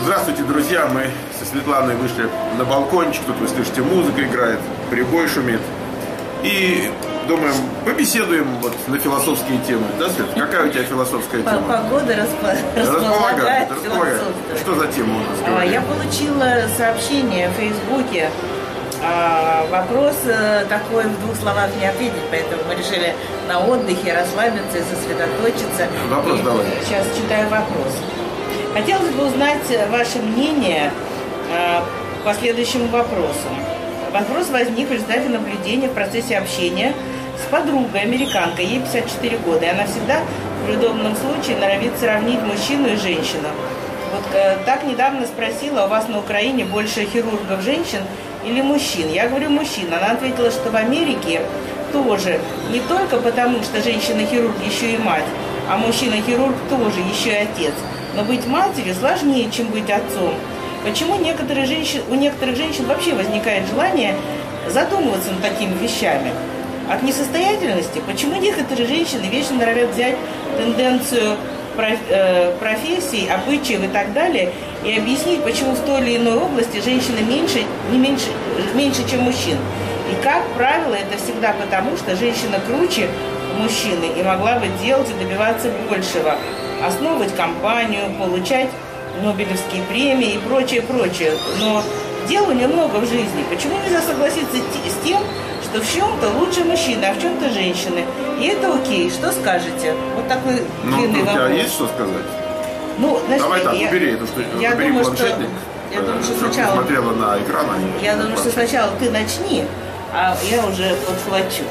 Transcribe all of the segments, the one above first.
Здравствуйте, друзья! Мы со Светланой вышли на балкончик. Тут вы слышите, музыка играет, прибой шумит. И думаем, побеседуем вот на философские темы. Да, Свет? Какая у тебя философская тема? Погода располагает. Что за тема у нас? Я получила сообщение в Фейсбуке. Вопрос такой в двух словах не ответить, поэтому мы решили на отдыхе расслабиться и сосредоточиться. Вопрос давай. Сейчас читаю вопрос. Хотелось бы узнать ваше мнение по следующему вопросу. Вопрос возник в результате наблюдения в процессе общения с подругой, американкой, ей 54 года. И она всегда при удобном случае норовит сравнить мужчину и женщину. Вот так недавно спросила, у вас на Украине больше хирургов женщин или мужчин? Я говорю, мужчин. Она ответила, что в Америке тоже. Не только потому, что женщина-хирург еще и мать, а мужчина-хирург тоже еще и отец. Но быть матерью сложнее, чем быть отцом. Почему у некоторых женщин вообще возникает желание задумываться над такими вещами? От несостоятельности? Почему некоторые женщины вечно норовят взять тенденцию профессий, обычаев и так далее и объяснить, почему в той или иной области женщины меньше, чем мужчин? И, как правило, это всегда потому, что женщина круче мужчины и могла бы делать и добиваться большего. Основывать компанию, получать Нобелевские премии и прочее. Но дел у нее много в жизни. Почему нельзя согласиться с тем, что в чем-то лучше мужчины, а в чем-то женщины? И это окей. Что скажете? Вот такой длинный вопрос. У тебя есть что сказать? Значит, давай так, убери это, убери планшетник. Я думаю, что сначала... смотрела на экран. Я думаю, что сначала ты начни, а я уже подхвачу.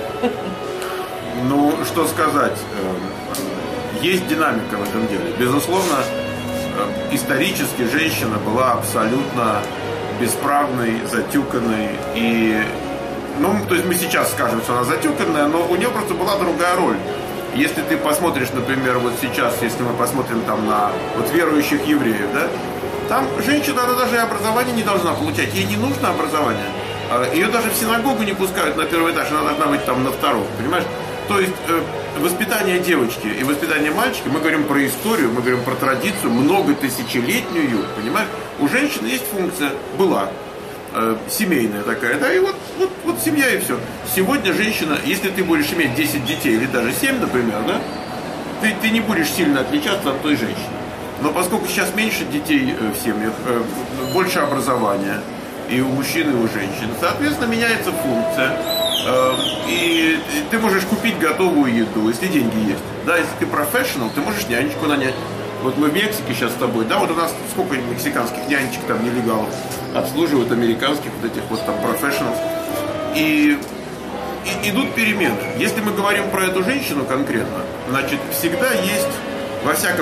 Что сказать? Есть динамика в этом деле. Безусловно, исторически женщина была абсолютно бесправной, затюканной. И, то есть мы сейчас скажем, что она затюканная, но у нее просто была другая роль. Если ты посмотришь, например, вот сейчас, если мы посмотрим там на верующих евреев, да, там женщина, она даже образование не должна получать, ей не нужно образование. Ее даже в синагогу не пускают на первый этаж, она должна быть там на втором, понимаешь? То есть воспитание девочки и воспитание мальчика, мы говорим про историю, мы говорим про традицию, многотысячелетнюю, понимаешь? У женщины есть функция, была, семейная такая, да, и вот семья и все. Сегодня женщина, если ты будешь иметь 10 детей или даже 7, например, да, ты не будешь сильно отличаться от той женщины. Но поскольку сейчас меньше детей в семьях, больше образования и у мужчин, и у женщин, соответственно, меняется функция. И ты можешь купить готовую еду, если деньги есть. Да, если ты профессионал, ты можешь нянечку нанять. Вот мы в Мексике сейчас с тобой, да, вот у нас сколько мексиканских нянечек там нелегалов обслуживают американских вот этих вот там профессионалов. И идут перемены. Если мы говорим про эту женщину конкретно, значит, всегда есть, во всяком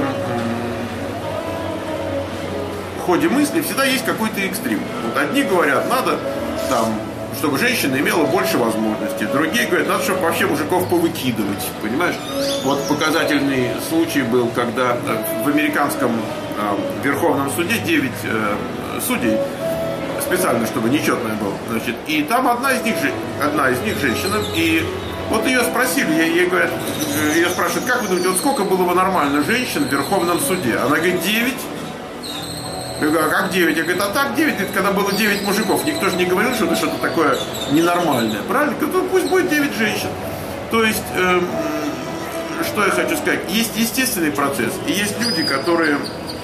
ходе мысли, всегда есть какой-то экстрим. Вот одни говорят, надо там, чтобы женщина имела больше возможностей. Другие говорят, надо, чтобы вообще мужиков повыкидывать. Понимаешь? Вот показательный случай был, когда в американском Верховном суде 9 судей, специально, чтобы нечетное было. Значит, и там одна из них женщина, и вот ее спросили, ее спрашивают, как вы думаете, вот сколько было бы нормально женщин в Верховном суде? Она говорит, 9. Я говорю, а как 9? Я говорю, а так 9, это когда было 9 мужиков. Никто же не говорил, что это что-то такое ненормальное. Правильно? Пусть будет 9 женщин. То есть, что я хочу сказать? Есть естественный процесс. И есть люди, которые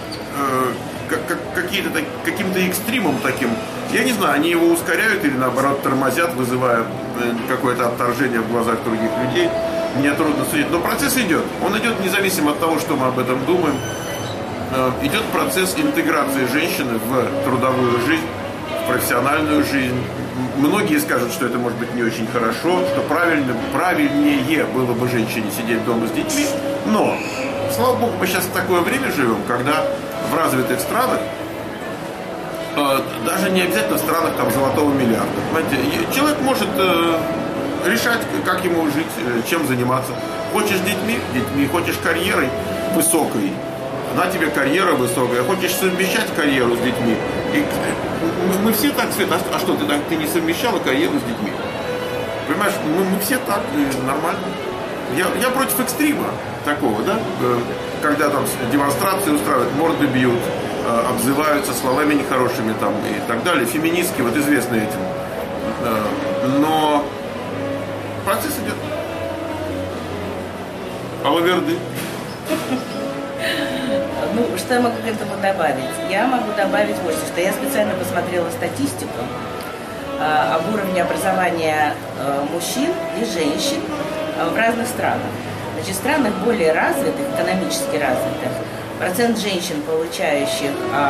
каким-то экстримом таким, я не знаю, они его ускоряют или наоборот тормозят, вызывая какое-то отторжение в глазах других людей. Мне трудно судить. Но процесс идет. Он идет независимо от того, что мы об этом думаем. Идет процесс интеграции женщины в трудовую жизнь, в профессиональную жизнь. Многие скажут, что это может быть не очень хорошо, что правильнее было бы женщине сидеть дома с детьми. Но, слава богу, мы сейчас в такое время живем, когда в развитых странах, даже не обязательно в странах там, золотого миллиарда, понимаете, человек может решать, как ему жить, чем заниматься. Хочешь детьми, хочешь карьерой высокой, на тебе карьера высокая, хочешь совмещать карьеру с детьми. И мы все так, Света, а что, ты не совмещала карьеру с детьми? Понимаешь, мы все так, нормально. Я против экстрима такого, да? Когда там демонстрации устраивают, морды бьют, обзываются словами нехорошими там, и так далее. Феминистки вот известны этим. Но процесс идет. Алаверды. Ну, что я могу к этому добавить? Я могу добавить вот что я специально посмотрела статистику об уровне образования мужчин и женщин в разных странах. Значит, в странах более развитых, экономически развитых, процент женщин, получающих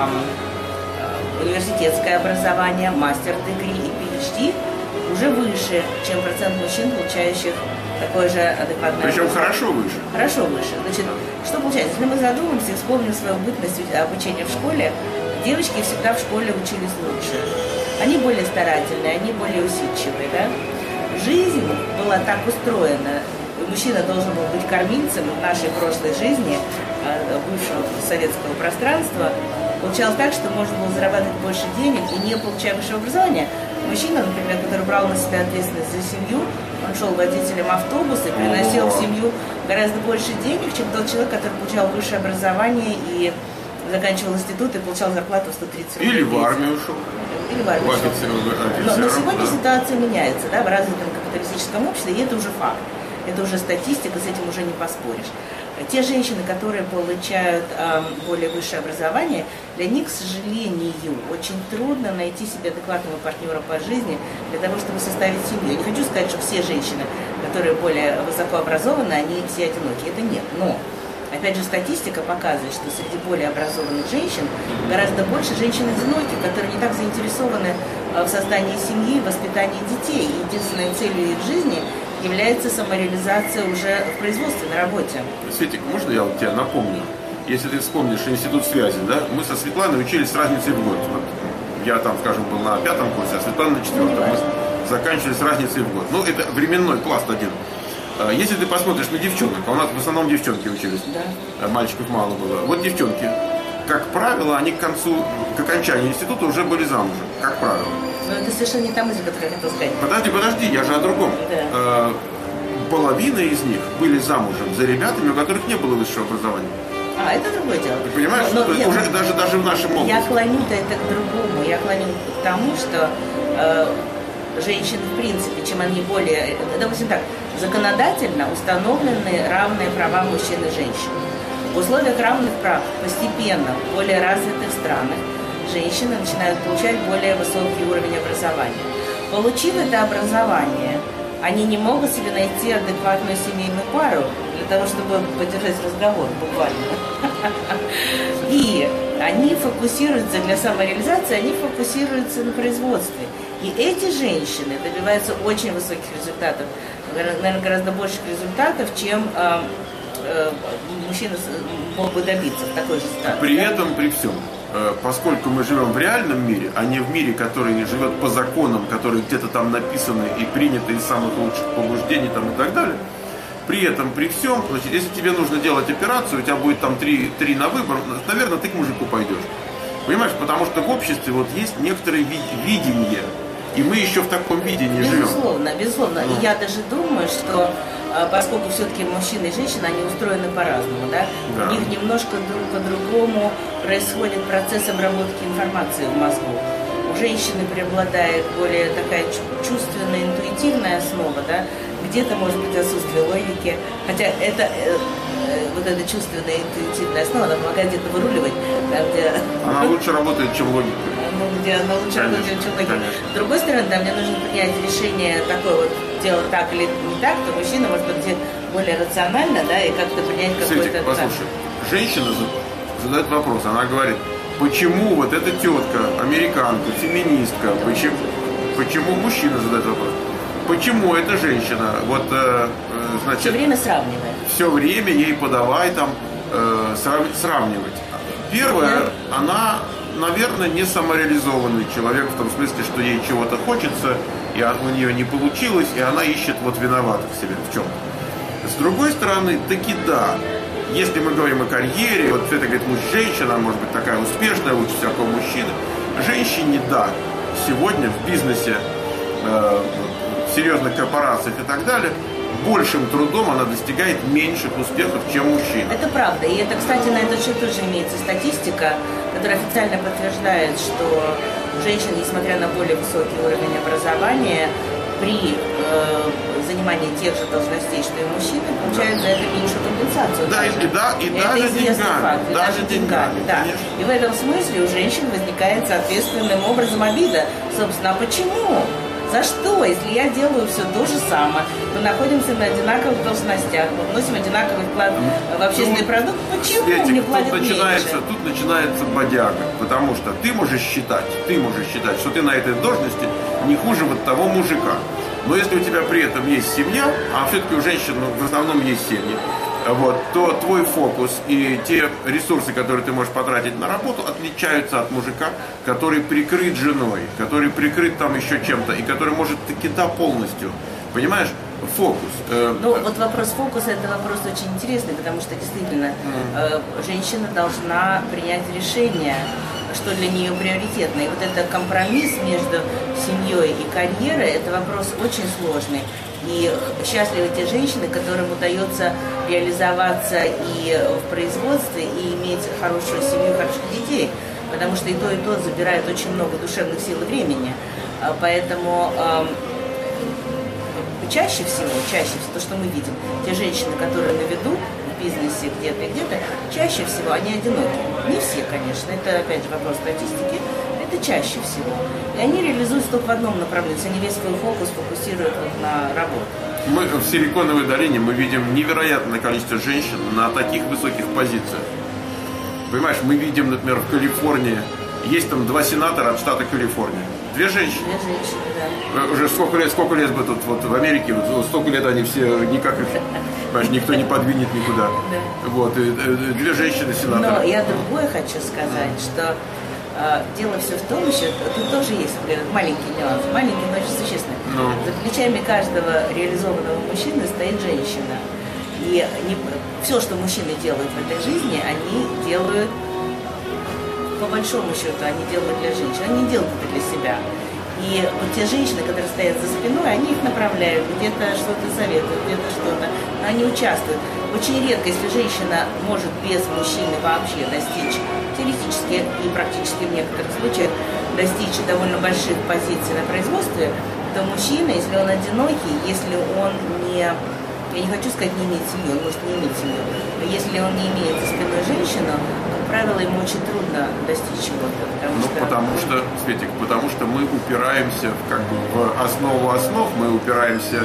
университетское образование, мастер-дегри и PhD, уже выше, чем процент мужчин, получающих такое же адекватное Причем образование. хорошо выше. Хорошо выше. Значит, что получается? Если мы задумаемся и вспомним свою бытность обучения в школе, девочки всегда в школе учились лучше. Они более старательные, они более усидчивые, да? Жизнь была так устроена, мужчина должен был быть кормильцем в нашей прошлой жизни, бывшего советского пространства. Получалось так, что можно было зарабатывать больше денег и не получая высшего образования. Мужчина, например, который брал на себя ответственность за семью, он шел водителем автобуса и приносил в семью гораздо больше денег, чем тот человек, который получал высшее образование и заканчивал институт и получал зарплату в 130 рублей. Или в армию ушел. Или в армию ушел. Но сегодня ситуация меняется, да, в развитом капиталистическом обществе, и это уже факт. Это уже статистика, с этим уже не поспоришь. Те женщины, которые получают более высшее образование, для них, к сожалению, очень трудно найти себе адекватного партнера по жизни для того, чтобы составить семью. Я не хочу сказать, что все женщины, которые более высоко образованы, они все одиноки. Это нет. Но, опять же, статистика показывает, что среди более образованных женщин гораздо больше женщин-одиноки, которые не так заинтересованы в создании семьи, в воспитании детей. И единственной целью их жизни является самореализация уже в производстве, на работе. Светик, можно я вот тебя напомню? Если ты вспомнишь институт связи, да, мы со Светланой учились с разницей в год. Вот я там, скажем, был на 5 курсе, а Светлана на 4. Мы заканчивали с разницей в год. Ну, это временной класс один. Если ты посмотришь на девчонок, а у нас в основном девчонки учились, да. Мальчиков мало было. Вот девчонки, как правило, они к окончанию института уже были замужем, как правило. Но это совершенно не та мысль, которую я хотела сказать. Подожди, я же о другом. Да. Половина из них были замужем за ребятами, у которых не было высшего образования. Это другое дело. Ты понимаешь, но уже даже в нашем молодости. Я клоню-то это к другому. Я клоню к тому, что женщины, в принципе, чем они более... Допустим так, законодательно установлены равные права мужчин и женщин. В условиях равных прав постепенно в более развитых странах женщины начинают получать более высокий уровень образования. Получив это образование, они не могут себе найти адекватную семейную пару для того, чтобы поддержать разговор буквально. И они фокусируются для самореализации, они фокусируются на производстве. И эти женщины добиваются очень высоких результатов, наверное, гораздо больших результатов, чем мужчины мог бы добиться в такой же ситуации. При этом, при всем, поскольку мы живем в реальном мире, а не в мире, который живет по законам, которые где-то там написаны и приняты из самых лучших побуждений там, и так далее, при этом, при всем, значит, если тебе нужно делать операцию, у тебя будет там три на выбор, наверное, ты к мужику пойдешь. Понимаешь, потому что в обществе вот есть некоторые видения, и мы еще в таком видении живем. Безусловно. И я даже думаю, что поскольку все-таки мужчины и женщины, они устроены по-разному, да? Да. У них немножко по-другому происходит процесс обработки информации в мозгу. У женщины преобладает более такая чувственная, интуитивная основа, да? Где-то может быть отсутствие логики, хотя это вот эта чувственная, интуитивная основа, она помогает где-то выруливать, там, где... Она лучше работает, чем логика. Где она лучше работает, чем логика. С другой стороны, да, мне нужно принять решение такое вот, делать так или не так, то мужчина может быть более рационально, да, и как-то принять какой-то... Послушай, женщина задает вопрос, она говорит, почему вот эта тетка, американка, феминистка, почему мужчина задает вопрос? Почему эта женщина, вот, значит... Все время сравнивает. Все время ей подавай там сравнивать. Первое, она, наверное, не самореализованный человек в том смысле, что ей чего-то хочется, и у нее не получилось, и она ищет вот виноватых в себе в чем-то. С другой стороны, таки да, если мы говорим о карьере, вот это говорит муж-женщина, может быть такая успешная, лучше всякого мужчины. Женщине да, сегодня в бизнесе, в серьезных корпорациях и так далее, большим трудом она достигает меньших успехов, чем мужчина. Это правда. И это, кстати, на этот счет тоже имеется статистика, которая официально подтверждает, что женщины, несмотря на более высокий уровень образования, при занимании тех же должностей, что и мужчины, получают за это меньшую компенсацию. Да, и даже деньгами. Даже деньгами, да. И в этом смысле у женщин возникает соответственным образом обида. Собственно, а почему? За что? Если я делаю все то же самое, мы находимся на одинаковых должностях, мы вносим одинаковый вклад в общественный продукт, почему Светик, мне платят меньше? Тут начинается бодяга, потому что ты можешь считать, что ты на этой должности не хуже вот того мужика. Но если у тебя при этом есть семья, а все-таки у женщин в основном есть семьи, вот, то твой фокус и те ресурсы, которые ты можешь потратить на работу, отличаются от мужика, который прикрыт женой, который прикрыт там еще чем-то, и который может таки полностью, понимаешь, фокус. Ну, вот вопрос фокуса – это вопрос очень интересный, потому что действительно женщина должна принять решение, что для нее приоритетно. И вот это компромисс между семьей и карьерой – это вопрос очень сложный. И счастливы те женщины, которым удается реализоваться и в производстве, и иметь хорошую семью, хороших детей. Потому что и то забирает очень много душевных сил и времени. Поэтому чаще всего, то, что мы видим, те женщины, которые на виду в бизнесе где-то и где-то, чаще всего они одиноки. Не все, конечно, это опять же вопрос статистики, это чаще всего. И они реализуются только в одном направлении, они весь свой фокус фокусируют вот на работу. Мы в Силиконовой долине мы видим невероятное количество женщин на таких высоких позициях. Понимаешь, мы видим, например, в Калифорнии, есть там 2 сенатора от штата Калифорния. 2 женщины. 2 женщины, да. Уже сколько лет бы тут вот в Америке, вот столько лет они все никак их, понимаешь, никто не подвинет никуда. Да. Вот, и 2 женщины-сенаторы. Но я другое хочу сказать, что дело все в том еще, тут тоже есть маленький нюанс, маленький, но очень существенный. За плечами каждого реализованного мужчины стоит женщина. И все, что мужчины делают в этой жизни, они делают, по большому счету, они делают для женщин, они делают это для себя. И вот те женщины, которые стоят за спиной, они их направляют, где-то что-то советуют, где-то что-то, но они участвуют. Очень редко, если женщина может без мужчины вообще достичь, теоретически и практически в некоторых случаях, достичь довольно больших позиций на производстве, то мужчина, если он одинокий, если он не, я не хочу сказать, не имеет семью, он может не иметь семью, но если он не имеет за спиной женщину, как правило, ему очень трудно достичь чего-то. Светик, потому что мы упираемся в основу основ, мы упираемся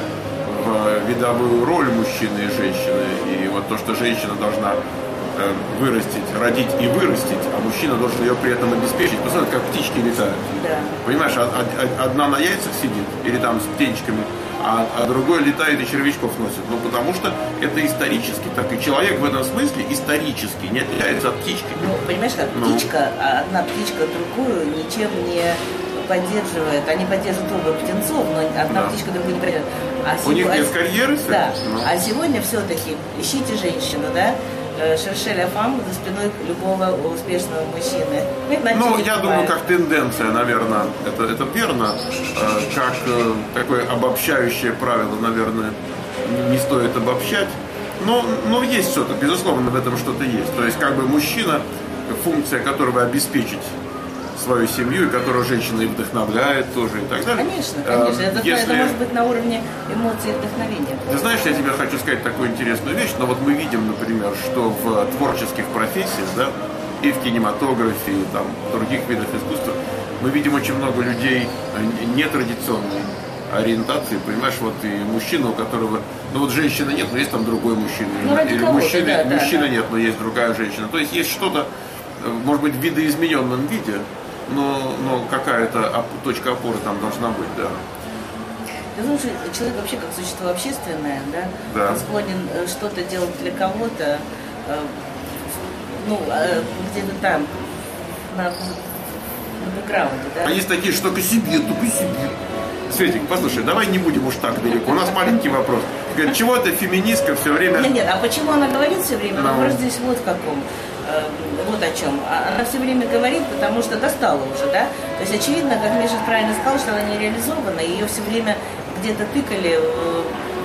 в видовую роль мужчины и женщины. И вот то, что женщина должна вырастить, родить и вырастить, а мужчина должен ее при этом обеспечить. Посмотрите, как птички летают. Да. Понимаешь, одна на яйцах сидит, или там с птенчиками, а другой летает и червячков носит. Ну, потому что это исторически так. И человек в этом смысле исторически не отличается от птички. Ну, понимаешь, как птичка, одна птичка другую ничем не поддерживает. Они поддерживают оба птенцов, но одна птичка другую не поддерживает. У них нет карьеры? Да. А сегодня все-таки ищите женщину, да? Шерше ля фам за спиной любого успешного мужчины. Ну, я думаю, как тенденция, наверное, это верно. Как такое обобщающее правило, наверное, не стоит обобщать. Но есть что-то, безусловно, в этом что-то есть. То есть, как бы мужчина, функция которого обеспечить свою семью, и которую женщина и вдохновляет тоже и так далее. Конечно. Это может быть на уровне эмоций и вдохновения. Ты знаешь, я тебе хочу сказать такую интересную вещь, но вот мы видим, например, что в творческих профессиях, да, и в кинематографе, и там, в других видах искусства, мы видим очень много людей нетрадиционной ориентации, понимаешь, вот и мужчина, у которого, ну вот женщины нет, но есть там другой мужчина, или мужчина нет, но есть другая женщина. То есть есть что-то, может быть, в видоизмененном виде, но какая-то точка опоры там должна быть, да. Ты знаешь, человек вообще как существо общественное, да? Он склонен что-то делать для кого-то, где-то там, на бэкграунде, да? А есть такие, что только себе. Светик, послушай, давай не будем уж так далеко. У нас маленький вопрос. Говорит, чего ты феминистка все время... Нет, а почему она говорит все время? Вопрос здесь вот в каком. Вот о чем. Она все время говорит, потому что достала уже, да? То есть очевидно, как Миша правильно сказал, что она не реализована, ее все время где-то тыкали в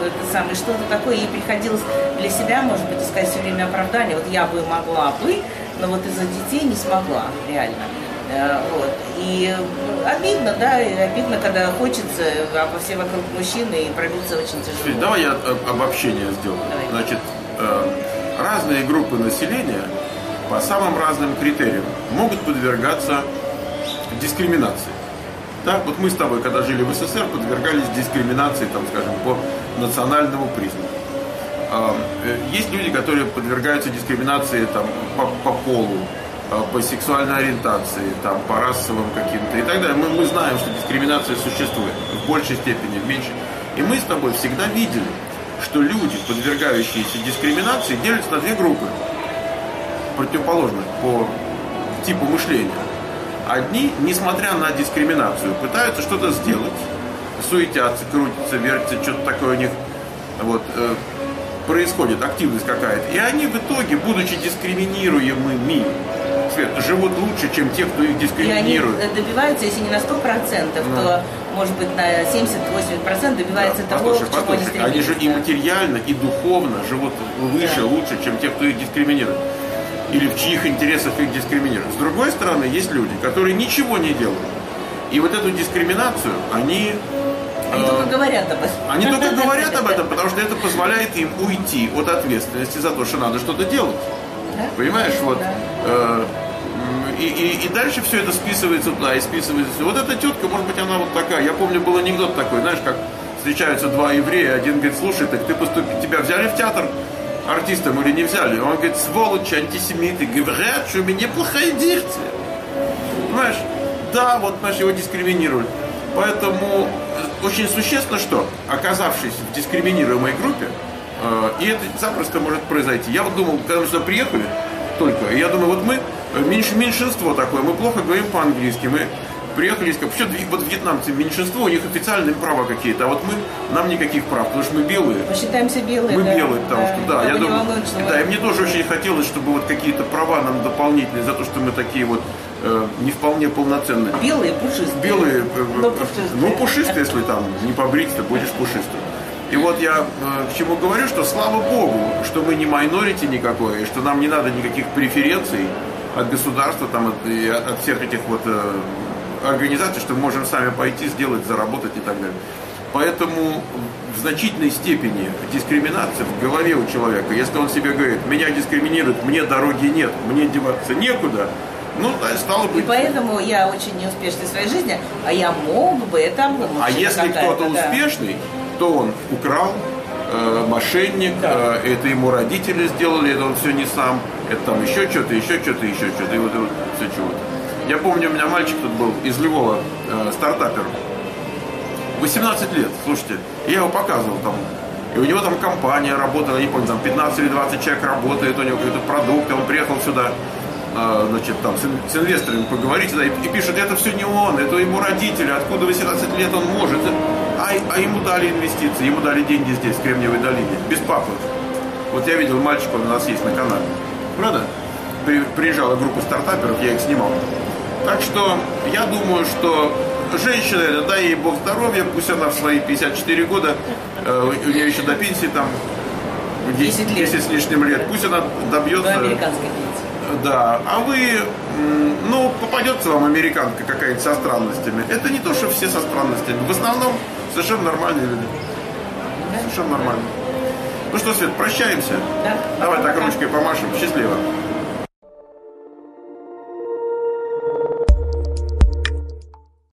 это самое, что-то такое, ей приходилось для себя, может быть, искать все время оправдание. Вот я бы могла бы, но вот из-за детей не смогла, реально. Вот. И обидно, да, и обидно, когда хочется, а все вокруг мужчины, и пробиться очень тяжело. Давай я обобщение сделаю. Давай. Значит, разные группы населения по самым разным критериям могут подвергаться дискриминации. Да? Вот мы с тобой, когда жили в СССР, подвергались дискриминации, там, скажем, по национальному признаку. Есть люди, которые подвергаются дискриминации там, по полу, по сексуальной ориентации, там, по расовым каким-то и так далее. Мы знаем, что дискриминация существует в большей степени, в меньшей. И мы с тобой всегда видели, что люди, подвергающиеся дискриминации, делятся на две группы, противоположных по типу мышления. Одни, несмотря на дискриминацию, пытаются что-то сделать, суетятся, крутятся, вертятся, что-то такое у них вот, происходит, активность какая-то. И они в итоге, будучи дискриминируемыми, живут лучше, чем те, кто их дискриминирует. И они добиваются, если не на 100%, то, может быть, на 70-80% добиваются того, к чему они стремятся. Они же и материально, и духовно живут выше, лучше, чем те, кто их дискриминирует. Или в чьих интересах их дискриминируют. С другой стороны, есть люди, которые ничего не делают. И вот эту дискриминацию они только говорят об этом. Они только говорят об этом, потому что это позволяет им уйти от ответственности за то, что надо что-то делать. Да? Понимаешь, вот. Да. И дальше все это списывается туда и списывается. Вот эта тетка, может быть, она вот такая. Я помню, был анекдот такой, знаешь, как встречаются два еврея, один говорит: слушай, так ты тебя взяли в театр артистом или не взяли? Он говорит: сволочи, антисемиты, говорят, что у меня плохая дикция. Понимаешь? Да, вот, знаешь, его дискриминируют. Поэтому очень существенно, что, оказавшись в дискриминируемой группе, и это запросто может произойти. Я вот думал, когда мы сюда приехали только, я думаю, вот мы, меньшинство такое, мы плохо говорим по-английски, мы приехали, вообще вот вьетнамцы меньшинство, у них официальные права какие-то, а вот нам никаких прав, потому что мы белые. Мы считаемся белые. Мы да, белые, потому что, да, я думаю, да, и мне тоже очень хотелось, чтобы вот какие-то права нам дополнительные за то, что мы такие вот не вполне полноценные. Белые, пушистые. Белые, пушистые. Пушистые, если там не побриться, будешь пушистым. И вот я к чему говорю, что слава Богу, что мы не майнорити никакое, и что нам не надо никаких преференций от государства, там, от всех этих вот организаций, что мы можем сами пойти, сделать, заработать и так далее. Поэтому в значительной степени дискриминация в голове у человека. Если он себе говорит: меня дискриминируют, мне дороги нет, мне деваться некуда, ну, да, стало быть. И поэтому я очень неуспешна в своей жизни, а я мог бы, это было. А если кто-то успешный, то он украл, мошенник, да. Это ему родители сделали, это он все не сам, это там еще что-то, и вот все чего-то. Я помню, у меня мальчик тут был из Львова, стартапер, 18 лет, слушайте, я его показывал там, и у него там компания работала, я не помню, там 15 или 20 человек работает, у него какой-то продукт, он приехал сюда, значит, там с инвесторами поговорить, да, и пишет: это все не он, это ему родители, откуда 18 лет он может, а ему дали инвестиции, ему дали деньги здесь, в Кремниевой долине, без папы. Вот я видел мальчика, он у нас есть на канале, правда? Приезжала группа стартаперов, я их снимал. Так что я думаю, что женщина, дай ей Бог здоровья, пусть она в свои 54 года, у нее еще до пенсии там 10 с лишним лет, пусть она добьется... Американской пенсии. Да, а вы, попадется вам американка какая-нибудь со странностями. Это не то, что все со странностями. В основном совершенно нормальные люди. Совершенно нормально. Ну что, Свет, прощаемся? Да. Давай так ручкой помашем. Счастливо.